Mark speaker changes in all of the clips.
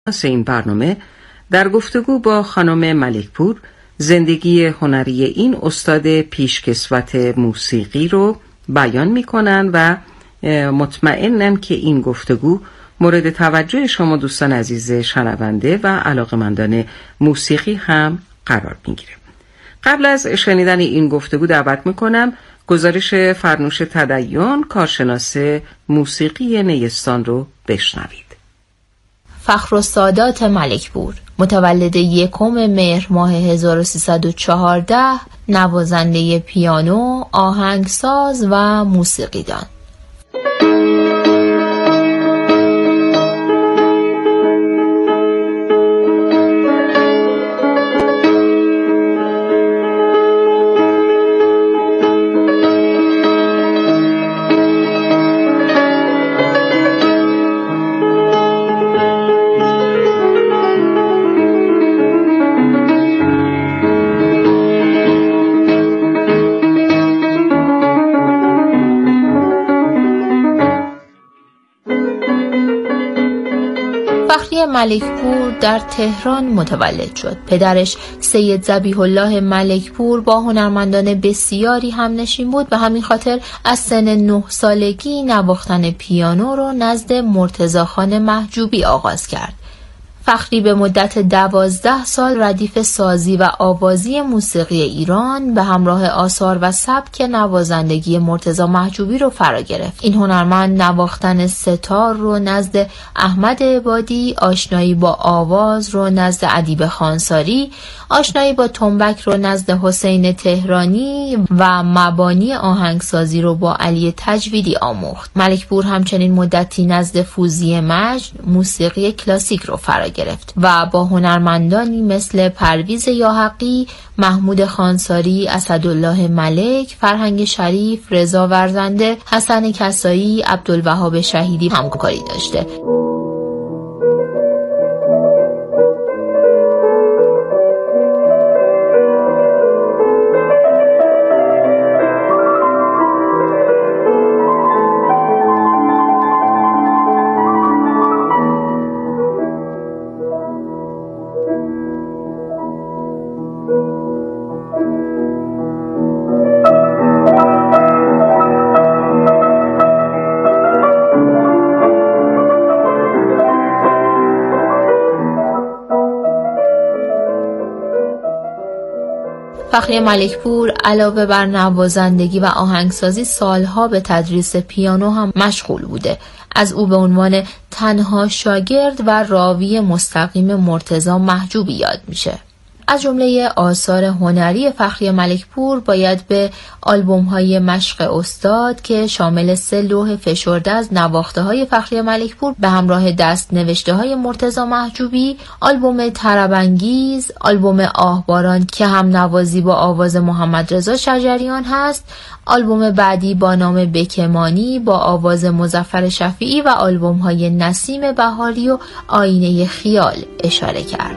Speaker 1: این برنامه در گفتگو با خانم ملکپور زندگی هنری این استاد پیشکسوت موسیقی رو بیان می‌کنند و مطمئنم که این گفتگو مورد توجه شما دوستان عزیز شنونده و علاقه‌مندان موسیقی هم قرار می‌گیره. قبل از شنیدن این گفتگو دعوت می‌کنم گزارش فرنوش تدین کارشناس موسیقی نیستان رو بشنوید.
Speaker 2: فخرالسادات ملکپور، متولد 1 مهر ماه 1314، نوازنده پیانو، آهنگساز و موسیقیدان. فخری ملکپور در تهران متولد شد. پدرش سید ذبیح الله ملکپور با هنرمندان بسیاری همنشین بود و همین خاطر از سن 9 سالگی نواختن پیانو را نزد مرتضی خان محجوبی آغاز کرد. فخری به مدت 12 سال ردیف سازی و آوازی موسیقی ایران به همراه آثار و سبک نوازندگی مرتضی محجوبی رو فرا گرفت. این هنرمند نواختن ستار رو نزد احمد عبادی، آشنایی با آواز رو نزد ادیب خانساری، آشنایی با تنبک رو نزد حسین تهرانی و مبانی آهنگسازی رو با علی تجویدی آموخت. ملکپور همچنین مدتی نزد فوزی مجد موسیقی کلاسیک رو فرا گرفت و با هنرمندانی مثل پرویز یاحقی، محمود خانساری، اسدالله ملک، فرهنگ شریف، رضا ورزنده، حسن کسایی، عبدالوهاب شهیدی همکاری داشته. فخری ملکپور علاوه بر نوازندگی و آهنگسازی سالها به تدریس پیانو هم مشغول بوده. از او به عنوان تنها شاگرد و راوی مستقیم مرتضی محجوبی یاد میشه. از جمله آثار هنری فخری ملکپور باید به آلبوم‌های مشق استاد که شامل 3 لوح فشرده از نواخته‌های فخری ملکپور به همراه دست نوشته‌های مرتضی محجوبی، آلبوم طرب‌انگیز، آلبوم آهباران که هم نوازی با آواز محمد رضا شجریان هست، آلبوم بعدی با نام بکمانی با آواز مظفر شفیعی و آلبوم‌های نسیم بهاری و آینه خیال اشاره کرد.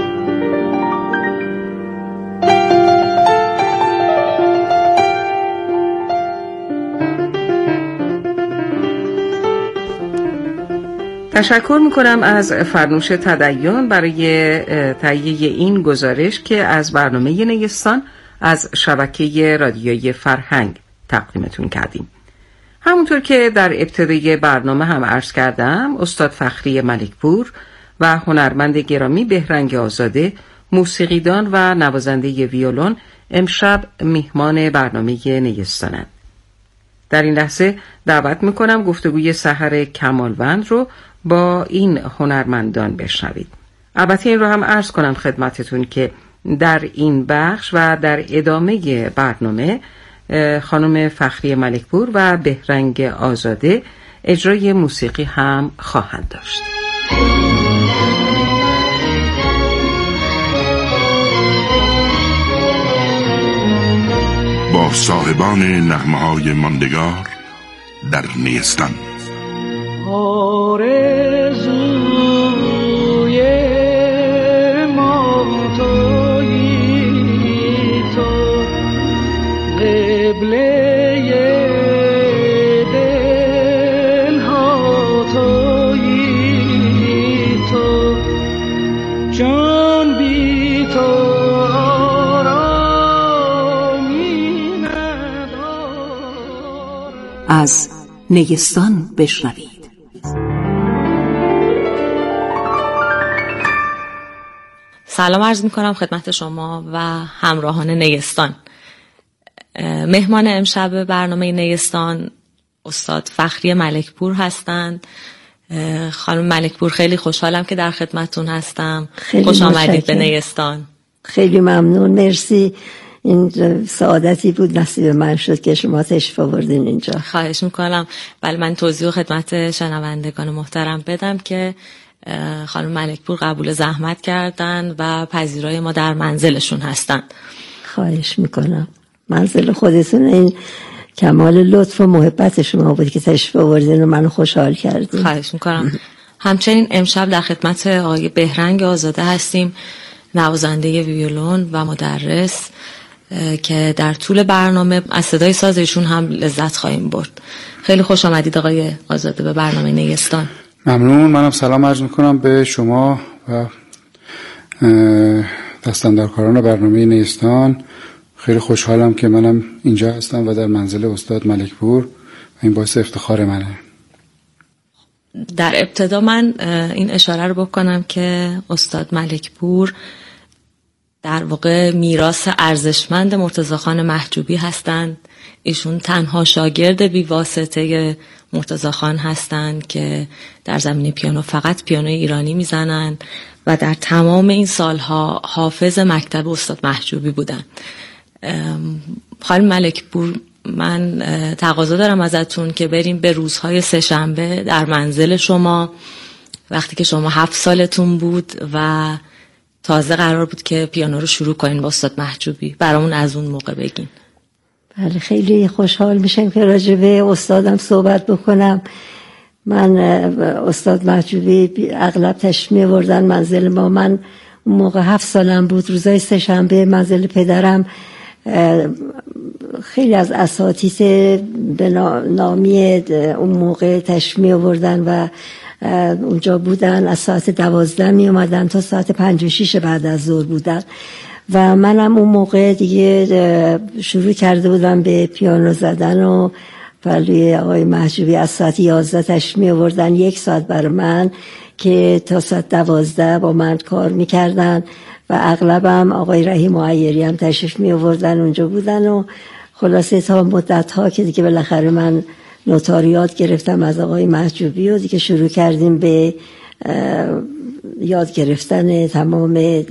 Speaker 1: تشکر میکنم از فرنوش تدین برای تهیه این گزارش که از برنامه نیستان از شبکه رادیویی فرهنگ تقدیمتون کردیم. همونطور که در ابتدای برنامه هم عرض کردم، استاد فخری ملکپور و هنرمند گرامی بهرنگ آزاده، موسیقیدان و نوازنده ویولون، امشب میهمان برنامه نیستانند. در این لحظه دعوت میکنم گفتگوی سحر کمالوند رو با این هنرمندان بشنوید. البته این رو هم عرض کنم خدمتتون که در این بخش و در ادامه برنامه خانم فخری ملکپور و بهرنگ آزاده اجرای موسیقی هم خواهند داشت.
Speaker 3: با صاحبان نغمه‌های ماندگار در نیستان.
Speaker 4: آرزوی ما تویی تو، قبله دل ها تویی تو،
Speaker 1: از نیستان بشنوید.
Speaker 5: سلام عرض میکنم خدمت شما و همراهان نیستان. مهمان امشب برنامه نیستان استاد فخری ملکپور هستند. خانم ملکپور، خیلی خوشحالم که در خدمتتون هستم. خوش آمدید به نیستان.
Speaker 6: خیلی ممنون، مرسی. این سعادتی بود نصیب من شد که شما تشریف آوردین اینجا.
Speaker 5: خواهش میکنم. بله، من توضیح خدمت شنوندگان محترم بدم که خانم ملکپور قبول زحمت کردن و پذیرای ما در منزلشون هستن.
Speaker 6: خواهش میکنم. منزل خودتون، این کمال لطف و محبت شما بود که تشریف آوردین و منو خوشحال کردین.
Speaker 5: خواهش میکنم. همچنین امشب در خدمت آقای بهرنگ آزاده هستیم، نوازنده ویولون و مدرس که در طول برنامه از صدای سازشون هم لذت خواهیم برد. خیلی خوش آمدید آقای آزاده به برنامه نیستان.
Speaker 7: ممنون. منم سلام عرض میکنم به شما و دستاندرکاران برنامه نیستان. خیلی خوشحالم که منم اینجا هستم و در منزل استاد ملکپور و این باعث افتخار منه.
Speaker 5: در ابتدا من این اشاره رو بکنم که استاد ملکپور در واقع میراث ارزشمند مرتضی خان محجوبی هستند. ایشون تنها شاگرد بی‌واسطه مرتضی خان هستند که در زمینه پیانو فقط پیانوی ایرانی میزنند و در تمام این سالها حافظ مکتب استاد محجوبی بودند. خانم ملکپور، من تقاضا دارم ازتون که بریم به روزهای سه‌شنبه در منزل شما، وقتی که شما 7 سالتون بود و تازه قرار بود که پیانو رو شروع کنین با استاد محجوبی. برامون از اون موقع بگین.
Speaker 6: بله، خیلی خوشحال میشم که راجع به استادم صحبت بکنم. من استاد محجوبی اغلب تشریف می‌آوردن منزل ما. من اون موقع 7 سالم بود. روزهای سه‌شنبه منزل پدرم خیلی از اساتید به نامی اون موقع تشریف می‌آوردن و اونجا بودن. از ساعت 12 می اومدن تا ساعت 5 و 6 بعد از ظهر بودن و منم اون موقع دیگه شروع کرده بودم به پیانو زدن و ولی آقای محجوبی از ساعت 11 تشریف می آوردن 1 ساعت برای من که تا ساعت 12 با من کار میکردن و اغلبم آقای رحیم معیری هم تشریف می آوردن اونجا بودن و خلاصه تا مدت ها که دیگه بالاخره من نوتاریات گرفتم از آقای محجوبی و دیگه شروع کردیم به یاد گرفتن تمام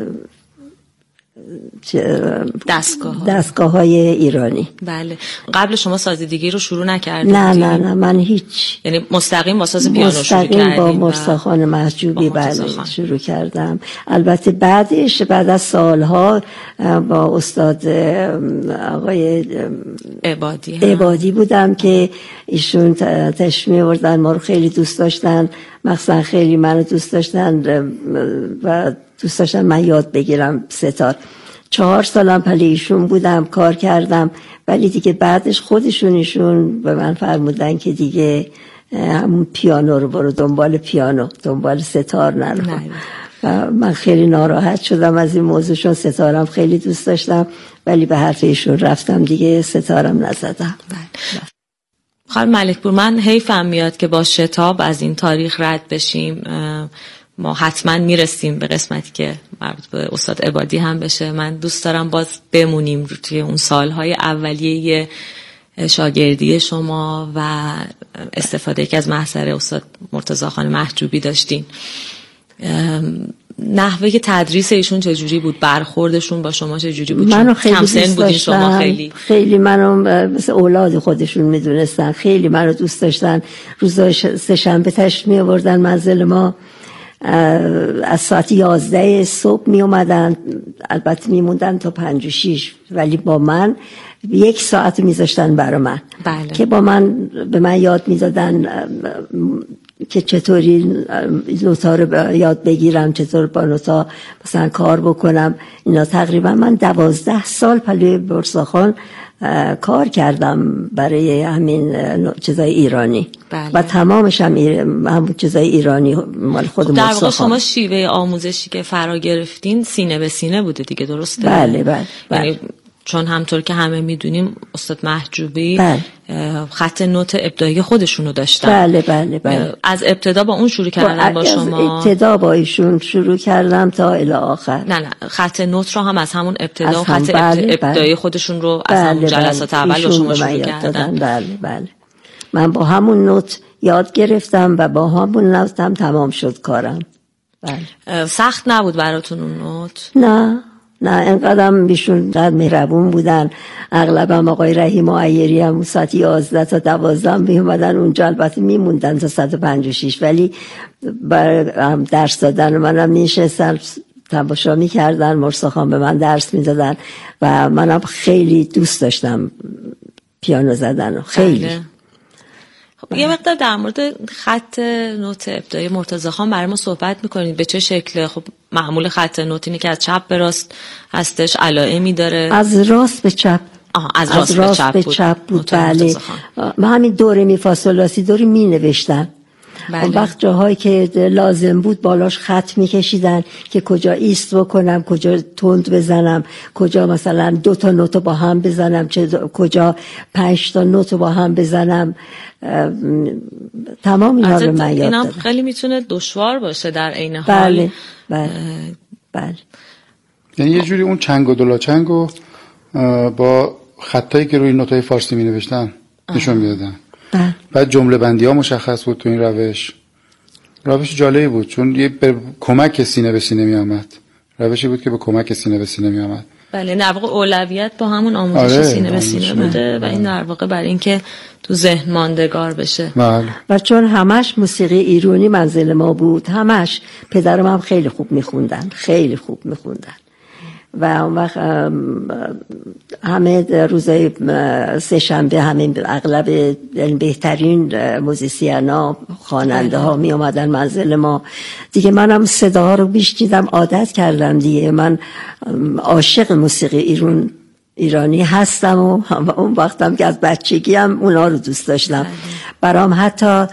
Speaker 6: دستگاه های ایرانی.
Speaker 5: بله. قبل شما سازیدگی رو شروع نکردید؟
Speaker 6: نه من هیچ.
Speaker 5: یعنی مستقیم با ساز پیانو شروع کردید؟
Speaker 6: مستقیم با مرتضی خان محجوبی بله شروع کردم. البته بعدش بعد از سالها با استاد آقای عبادی بودم که ایشون تشریف می‌آوردن، ما رو خیلی دوست داشتن، مخصوصا خیلی منو دوست داشتن و دوست داشتن من یاد بگیرم ستار. 4 سالم پلی ایشون بودم، کار کردم، ولی دیگه بعدش خودشون به من فرمودن که دیگه همون پیانو رو برو، دنبال پیانو، دنبال ستار نرو. و من خیلی ناراحت شدم از این موضوعشون. ستارم خیلی دوست داشتم ولی به حرف ایشون رفتم دیگه ستارم نزدم.
Speaker 5: خانم ملکپور، من حیفم میاد که با شتاب از این تاریخ رد بشیم. ما حتما میرسیم به قسمتی که مربوط به استاد عبادی هم بشه. من دوست دارم باز بمونیم توی اون سالهای اولیه شاگردی شما و استفاده که از محضر استاد مرتضی خان محجوبی داشتین. نحوه تدریس ایشون چجوری بود؟ برخوردشون با شما چجوری بود؟
Speaker 6: منو خیلی
Speaker 5: کم سن بودین شما؟
Speaker 6: خیلی منو مثل اولاد خودشون میدونستن، خیلی منو دوست داشتن. روزای سه‌شنبه تشریف می‌آوردن منزل ما، از ساعت 11 صبح می اومدن، البته میموندن تا 5 و 6 ولی با من 1 ساعت میذاشتن برای من.
Speaker 5: بله.
Speaker 6: که به من یاد میدادن که چطوری نوتا رو یاد بگیرم، چطور با نوتا مثلا کار بکنم. اینا تقریبا من 12 سال پلوی برساخان کار کردم برای همین چیزای ایرانی.
Speaker 5: بله.
Speaker 6: و تمامش هم همون چیزای ایرانی مال خود
Speaker 5: در واقع
Speaker 6: مرساخان.
Speaker 5: شما شیوه آموزشی که فرا گرفتین سینه به سینه بوده دیگه، درسته؟
Speaker 6: بله.
Speaker 5: یعنی چون همطور که همه میدونیم استاد محجوبی خط نوت ابتدایی خودشونو داشتن.
Speaker 6: بله.
Speaker 5: از ابتدا با اون شروع کردن با شما؟
Speaker 6: از ابتدا با ایشون شروع کردم تا الی آخر.
Speaker 5: نه خط نوت رو هم از همون ابتدا خط ابتدایی خودشون رو از همون جلسات اول با شما شروع کردن.
Speaker 6: بله. من با همون نوت یاد گرفتم و با همون نوت هم تمام شد کارم.
Speaker 5: بله. سخت نبود براتون اون نوت؟
Speaker 6: نه اینقدرم بیشون در مهربون بودن. اغلبم آقای رحیم و عیری هم ساعت 11 تا 12 میومدن اونجا، البته میموندن تا 156، ولی برای درس دادن منم نشستن تماشا میکردن. مرسا خان به من درس میدادن و منم خیلی دوست داشتم پیانو زدن، خیلی.
Speaker 5: خب یه مقدار در مورد خط نوت ابتدایی مرتضی خان برای ما صحبت میکنید. به چه شکله؟ خب معمول خط نوت اینه که از چپ به راست هستش، علائمی داره؟
Speaker 6: از راست به چپ.
Speaker 5: از راست به چپ بود.
Speaker 6: بله. من همین دوره می فا صل لا سی دوری می نوشتم. اون وقت جاهایی که لازم بود بالاش خط میکشیدن که کجا ایست بکنم، کجا تند بزنم، کجا مثلا 2 تا نوت با هم بزنم، کجا 5 تا نوت با هم بزنم. تمام اینا رو من یاد دادم.
Speaker 5: خیلی میتونه دشوار باشه در عین حال.
Speaker 6: بله.
Speaker 7: یعنی یه جوری اون چنگ و دلاچنگ و با خطایی که روی نوتای فارسی می نوشتن نشون میدادن. بعد جمله بندی ها مشخص بود تو این روش جالبی بود، چون یه به کمک سینه به سینه می آمد. روشی بود که به کمک سینه به سینه می آمد.
Speaker 5: بله، در واقع اولویت با همون آموزش سینه به سینه بوده و این در واقع برای اینکه تو ذهن ماندگار بشه.
Speaker 7: بله.
Speaker 6: و چون همش موسیقی ایرانی منزل ما بود، همش پدرم هم خیلی خوب میخوندن. و اون وقت همه روزای سه شنبه همه اغلب بهترین موزیسینا خواننده ها می اومدن منزل ما دیگه. منم صداها رو بیشتیدم، عادت کردم دیگه. من عاشق موسیقی ایرانی هستم و اون وقتم که از بچگی هم اونا رو دوست داشتم. برام حتی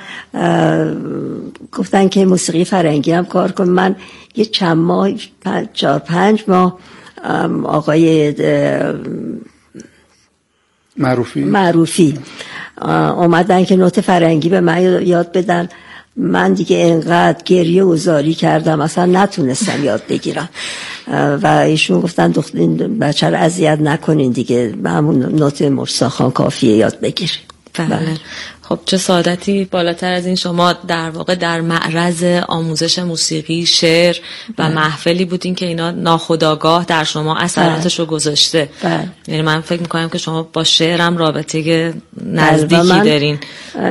Speaker 6: گفتن که موسیقی فرنگی هم کار کن. من یه چند ماه 4-5 ماه آقای معروفی اومدن که نوت فرنگی به من یاد بدن. من دیگه انقدر گریه و زاری کردم اصلا نتونستم یاد بگیرم و ایشون گفتن این بچه رو اذیت نکنین دیگه، همون نوت مرسا خان کافیه یاد بگیرین.
Speaker 5: بله. خب چه سعادتی بالاتر از این، شما در واقع در معرض آموزش موسیقی، شعر و محفلی بودین که اینا ناخودآگاه در شما اثراتش رو گذاشته. یعنی من فکر میکنم که شما با شعرم رابطه نزدیکی دارین.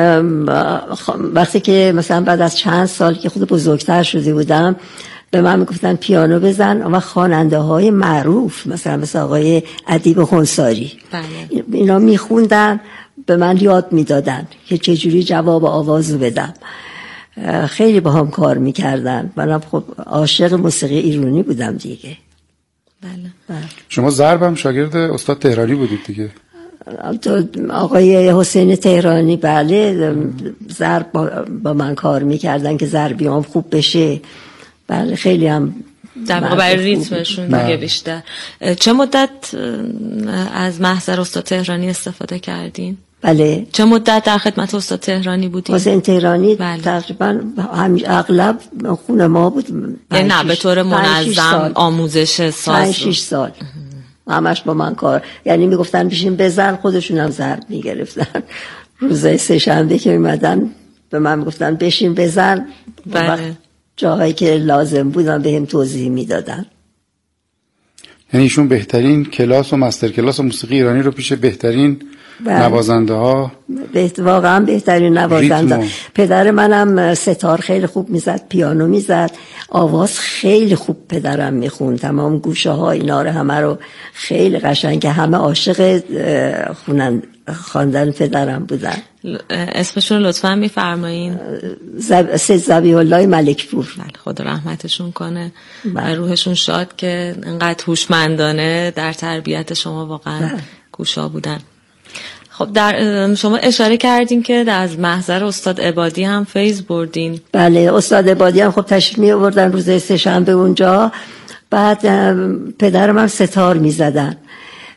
Speaker 6: وقتی که مثلا بعد از چند سال که خود بزرگتر شده بودم به من میگفتن پیانو بزن و خواننده های معروف مثل آقای ادیب خونساری اینا میخوندن، به من یاد میدادن که چجوری جواب آوازو بدم. خیلی با هم کار میکردن. منم خب عاشق موسیقی ایرانی بودم دیگه.
Speaker 5: بله.
Speaker 7: شما ضرب هم شاگرد استاد تهرانی بودید دیگه؟
Speaker 6: آقای حسین تهرانی بله، ضرب با من کار میکردن که ضربیام خوب بشه. بله خیلی هم
Speaker 5: در واقع برای ریتمشون دیگه بیشتر. چه مدت از محضر استاد تهرانی استفاده کردین؟
Speaker 6: بله.
Speaker 5: چه مدت در خدمت استاد تهرانی بودین؟
Speaker 6: حسین تهرانی تقریبا اغلب خونه ما بود.
Speaker 5: نه به طور منظم آموزش ساز
Speaker 6: 5-6 سال همش با من کار، یعنی میگفتن بشین بزن، خودشون هم ضرب میگرفتن. روزای سه شنبه که میمدن به من میگفتن بشین بزن.
Speaker 5: بله.
Speaker 6: جاهایی که لازم بودن بهم توضیح میدادن.
Speaker 7: یعنی ایشون بهترین کلاس و مستر کلاس و موسیقی ایرانی رو پیش بهترین نوازنده ها،
Speaker 6: واقعا بهترین نوازنده. پدر منم ستار خیلی خوب میزد، پیانو میزد، آواز خیلی خوب پدرم میخوند. تمام گوشه ها اینا رو همه رو خیلی قشنگ، همه عاشق خواندن پدرم بودن.
Speaker 5: اسمشون لطفا میفرمایین؟
Speaker 6: سید ذبیح الله ملکپور.
Speaker 5: خدا رحمتشون کنه و روحشون شاد که انقدر هوشمندانه در تربیت شما واقعا گوشا بودن. خب در شما اشاره کردین که از محضر استاد عبادی هم فیض بردین.
Speaker 6: بله، استاد عبادی هم خب تشریف می آوردن روز سه شنبه اونجا. بعد پدرم هم ستار می زدن.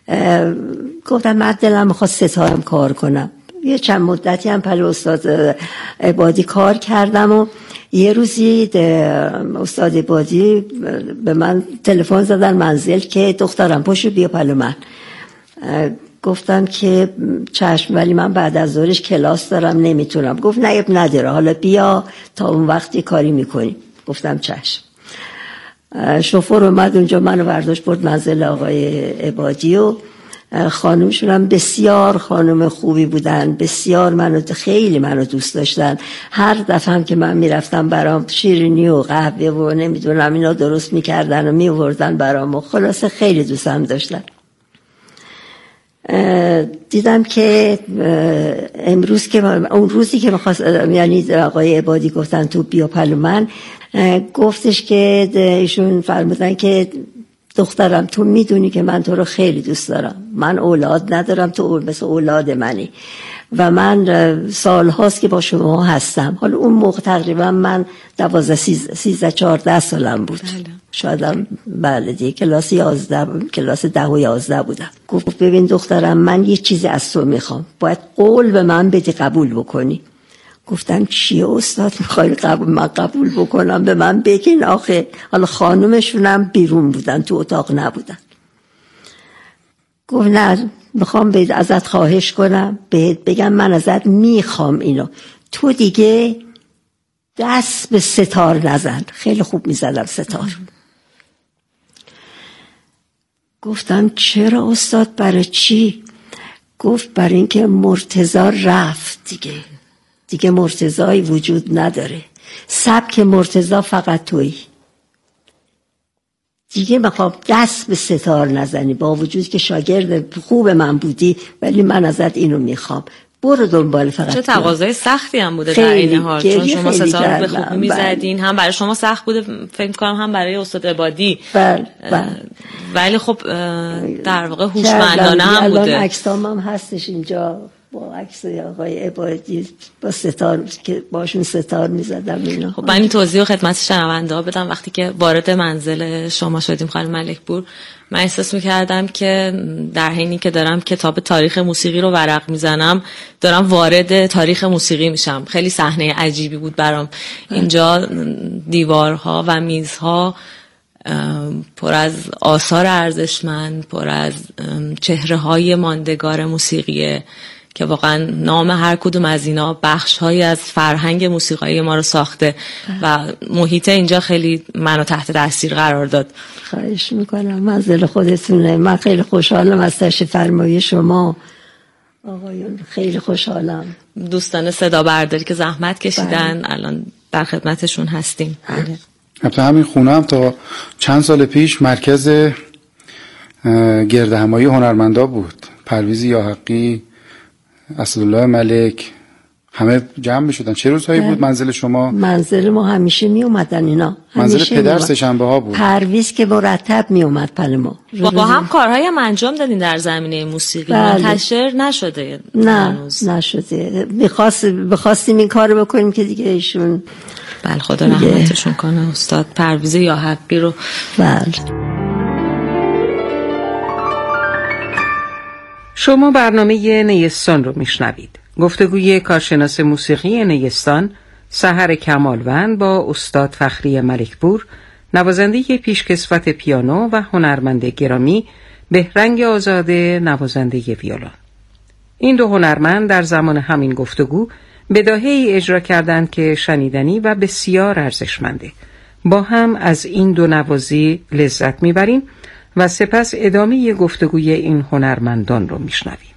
Speaker 6: گفتم من دلم میخواد ستارم کار کنم. یه چند مدتی هم پل استاد عبادی کار کردم و یه روزی استاد عبادی به من تلفن زدن منزل که دخترم پاشو بیا پلو من. گفتم که چشم، ولی من بعد از ظهرش کلاس دارم نمیتونم. گفت نه نداره، حالا بیا تا اون وقتی کاری میکنیم. گفتم چشم. شوفر اومد اونجا، منو برداشت برد منزل آقای عبادی و خانومشون هم بسیار خانم خوبی بودن، بسیار خیلی منو دوست داشتن. هر دفعه هم که من میرفتم برام شیرینی و قهوه و نمیدونم اینا درست میکردن و میوردن برام و خلاصه خیلی دوستم داشتن. دیدم که امروز که اون روزی که می‌خواست، یعنی آقای عبادی گفتن تو بیا پلو من، گفتش که ایشون فرمودن که دخترم تو میدونی که من تو رو خیلی دوست دارم، من اولاد ندارم، تو مثل اولاد منی و من سال هاست که با شما هستم. حالا اون موقع تقریبا من 12-13-14 سالم بود. شایدم بله دیگه کلاس 10 و 11 بودم. گفت ببین دخترم، من یه چیزی از تو میخوام، باید قول به من بدی قبول بکنی. گفتم چیه استاد میخوای من قبول بکنم؟ به من بگین آخه. حالا خانومشونم بیرون بودن، تو اتاق نبودن. گفت نه، میخوام ازت خواهش کنم، بهت بگم من ازت میخوام اینو، تو دیگه دست به ستار نزن. خیلی خوب میزدم ستار. گفتم چرا استاد، برای چی؟ گفت برای اینکه مرتضی رفت دیگه مرتضی وجود نداره، سبک مرتضی فقط تویی دیگه. میخوام دست به ستار نزنی، با وجود که شاگرد خوب من بودی، ولی من ازت اینو میخوام، برو دنبال فقط.
Speaker 5: چه تقاضای سختی هم بوده در این حال، چون شما ستار به خوبی میزدین، هم برای شما سخت بوده فکر کنم، هم برای استاد عبادی. ولی خب در واقع هوشمندانه هم بوده.
Speaker 6: الان عکسام هم هستش اینجا با عکس آقای عبادی با ستار که باشون ستار میزدم اینا.
Speaker 5: خب من این توضیح خدمت شنونده بدم. وقتی که وارد منزل شما شدیم خانم ملکپور، من احساس میکردم که در حینی که دارم کتاب تاریخ موسیقی رو ورق میزنم، دارم وارد تاریخ موسیقی میشم. خیلی صحنه عجیبی بود برام. اینجا دیوارها و میزها پر از آثار ارزشمند، پر از چهره‌های ماندگار موسیقیه که واقعا نام هر کدوم از اینا بخش‌هایی از فرهنگ موسیقایی ما رو ساخته و محیط اینجا خیلی منو تحت تاثیر قرار داد.
Speaker 6: خواهش میکنم، منزل خودتونه. من خیلی خوشحالم از تشریف فرمایی شما آقایون، خیلی خوشحالم.
Speaker 5: دوستان صدا برداری که زحمت کشیدن الان در خدمتشون هستیم.
Speaker 7: البته همین خونه هم تا چند سال پیش مرکز گردهمایی هنرمندا بود. پرویز یاحقی، اسدالله ملک، همه جمع میشدن. چه روزهایی بود منزل شما؟
Speaker 6: منزل ما همیشه می اومدن اینا.
Speaker 7: منزل پدر سه‌شنبه ها بود.
Speaker 6: پرویز که مرتب می اومد پل ما.
Speaker 5: با هم کارهایی هم انجام دادین در زمینه موسیقی. منتشر نشده؟
Speaker 6: نه نشده. بخواستیم این کارو بکنیم که دیگه ایشون
Speaker 5: بله خدا رحمتشون کنه. استاد پرویز یاحقی رو
Speaker 6: بله.
Speaker 1: شما برنامه نیستان رو میشنوید. گفتگوی کارشناس موسیقی نیستان سحر کمالوند با استاد فخری ملکپور، نوازنده پیشکسوت پیانو و هنرمند گرامی بهرنگ آزاده، نوازنده ویولن. این دو هنرمند در زمان همین گفتگو بداهه‌ای اجرا کردند که شنیدنی و بسیار ارزشمنده. با هم از این دو نوازی لذت میبریم و سپس ادامه گفتگوی این هنرمندان رو میشنویم.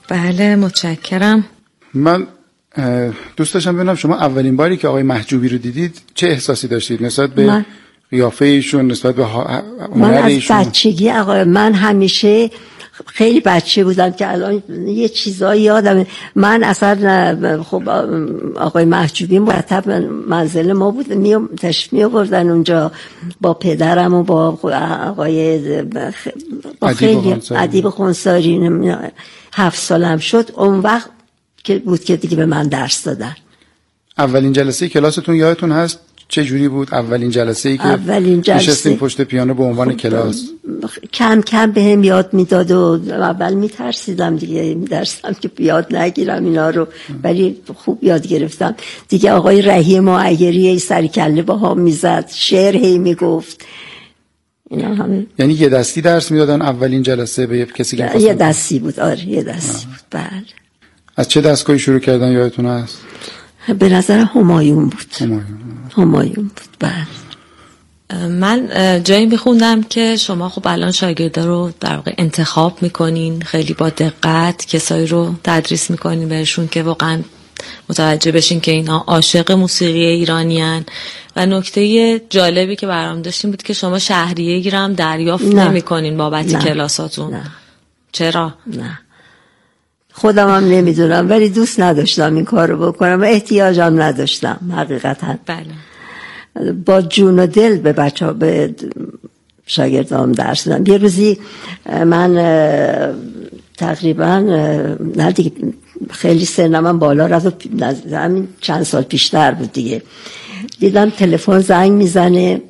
Speaker 5: بله متشکرم. من
Speaker 7: دوست داشتم ببینم شما اولین باری که آقای محجوبی رو دیدید چه احساسی داشتید نسبت به قیافه ایشون، نسبت به هنر ایشون؟
Speaker 6: من از بچگی من همیشه خیلی بچه بودم که الان یه چیزایی یادم. من اصلا خب آقای محجوبی مرتب منزل ما بود، تشریف می آوردن اونجا با پدرم و با آقای خیلی ادیب خونساری. 7 سالم شد اون وقت که بود که دیگه به من درس دادن.
Speaker 7: اولین جلسه کلاستون یادتون هست چه جوری بود؟ اولین جلسه‌ای که نشستیم پشت پیانو به عنوان کلاس.
Speaker 6: کم کم بهم یاد میداد و اول میترسیدم دیگه، می‌ترسیدم که یاد نگیرم اینا رو، ولی خوب یاد گرفتم دیگه. آقای رهی معیری سر کله باهام میزد، شعر هی میگفت، اینا همه.
Speaker 7: یعنی یه دستی درس میدادن اولین جلسه به کسی که
Speaker 6: یه دستی بود؟ آره یه دستی بود. بله.
Speaker 7: از چه دستگاهی شروع کردن یادتون هست؟
Speaker 6: به نظر همایون بود. همایون بود. بله.
Speaker 5: من جایی میخوندم که شما خب الان شاگردا رو در واقع انتخاب میکنین، خیلی با دقت کسایی رو تدریس میکنین بهشون که واقعا متوجه بشین که اینا عاشق موسیقی ایرانیان. و نکته جالبی که برام داشتین بود که شما شهریه گیرم دریافت نمیکنین بابت کلاساتون. چرا؟
Speaker 6: نه خودم هم نمیدونم، ولی دوست نداشتم این کار رو بکنم و احتیاجم نداشتم حقیقتا.
Speaker 5: بله.
Speaker 6: با جون و دل به شاگردام درس دادم. یه روزی من تقریبا نه دیگه خیلی سنم بالا رفت، همین چند سال پیشتر بود دیگه، دیدم تلفن زنگ میزنه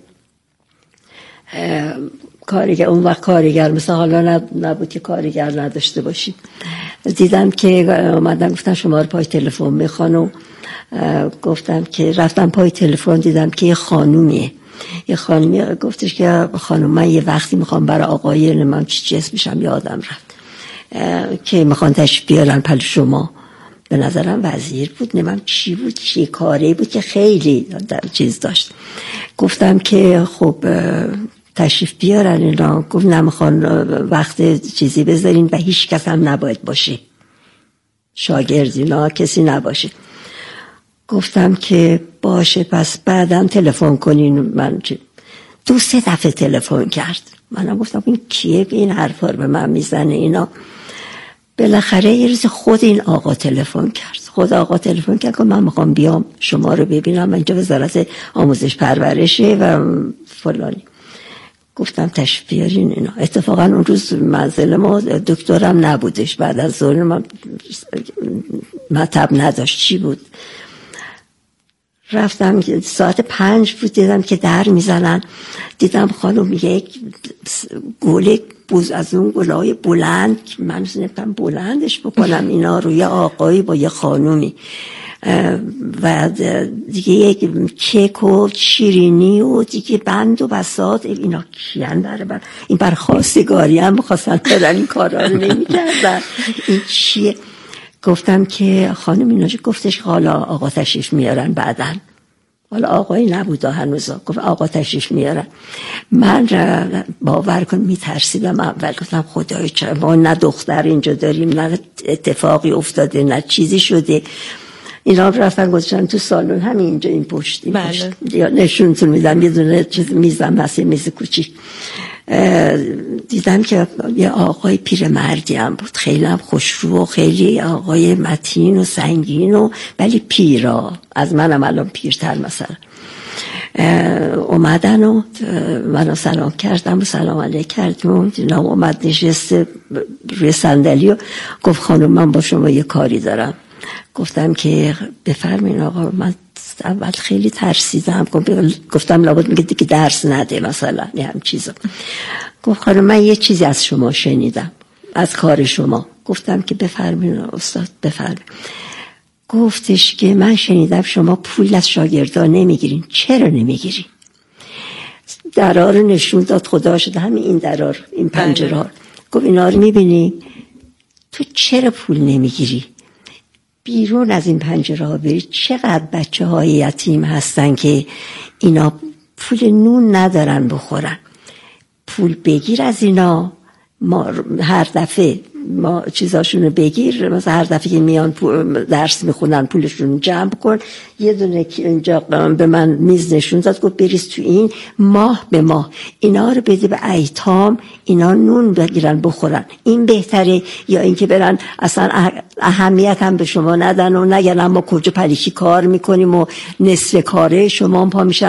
Speaker 6: کارگر. اون وقت کارگر مثلا حالا نبود که کارگر نداشته باشیم. دیدم که اومدن گفتن شما رو پای تلفن میخوان و گفتم که رفتم پای تلفن، دیدم که یه خانومیه. یه خانومی گفتش که خانم من یه وقتی میخوام برای آقای نمیم چی اسمشم یادم رفت که میخوان تشریف بیارن پل شما. به نظرم وزیر بود، نمیم چی بود، چی کاری بود که خیلی چیز داشت. گفتم که خب تشریف بیارن اینا. گفت نمیخوان وقت چیزی بذارین و هیچ کس هم نباید باشه، شاگردی نه کسی نباشه. گفتم که باشه پس بعدم تلفن کنین. من 2-3 دفعه تلفن کرد. منم گفتم این کیه که این حرفا رو به من میزنه اینا. بالاخره یه روز خود این آقا تلفن کرد. خود آقا تلفن کرد که من میخوام بیام شما رو ببینم، اینجا وزارت آموزش پرورشه و فلانی. گفتم تشریف بیارین اینا. اتفاقا اون روز منزل ما دکترم نبودش، بعد از ظهر من مطب نداشت چی بود. رفتم ساعت 5 بود، دیدم که در میزنن. دیدم خانم یک گوله بوز از اون گلای بلند، من نمی‌تونم بلندش بکنم اینا رو، یه آقایی با یه خانومی و دیگه یک کیک و شیرینی و دیگه بند و بساط. اینا کیان برای این بر خواستگاری هم بخواستن بدن، این کارا رو نمی کردن. این چیه؟ گفتم که خانم اینا گفتش حالا آقا تشریف میارن بعدن. حالا آقایی نبود هنوزا. گفت آقا تشریف میارن. من باور کن میترسیدم اول. گفتم خدای چرا ما نه دختر اینجا داریم، نه اتفاقی افتاده، نه چیزی شده. اینا رفتن گذاشتن تو سالن همین اینجا این پشت.
Speaker 5: بله.
Speaker 6: نشونتون میدم یه دونه چیز میزم مثل میز کوچیک. دیدم که یه آقای پیرمردی هم بود، خیلی هم خوشرو و خیلی آقای متین و سنگین و ولی پیرا از منم الان پیرتر مثلا. اومدن و منو سلام کردم و سلام علیک کردم و اینا. اومد نشست روی صندلی و گفت خانم من با شما یه کاری دارم. گفتم که بفرمایید آقا. من اول خیلی ترسیدم، گفتم لابد میگه دیگه درس نده مثلا یه هم چیزا. گفت خانم من یه چیزی از شما شنیدم، از کار شما. گفتم که بفرمایید استاد بفرمایید. گفتش که من شنیدم شما پول از شاگردان نمیگیرین. چرا نمیگیرین؟ درا رو نشون داد، خدا شده همین این درا رو، این پنجره ها. گفت اینا رو میبینی؟ تو چرا پول نمیگیری؟ بیرون از این پنجره ها برید چقدر بچه های یتیم هستن که اینا پول نون ندارن بخورن. پول بگیر از اینا، ما هر دفعه ما چیزاشونو بگیر، مثلا هر دفعه که میان درس میخونن پولشون جمع کن. یه دونه اینجا به من میز نشون داد، گفت بریز تو این، ماه به ماه اینا رو بده به ایتام، اینا نون بگیرن بخورن. این بهتره یا اینکه برن اصلا اهمیت هم به شما ندن و نگن ما کجا پریشی کار میکنیم و نصف کاره شما پا میشن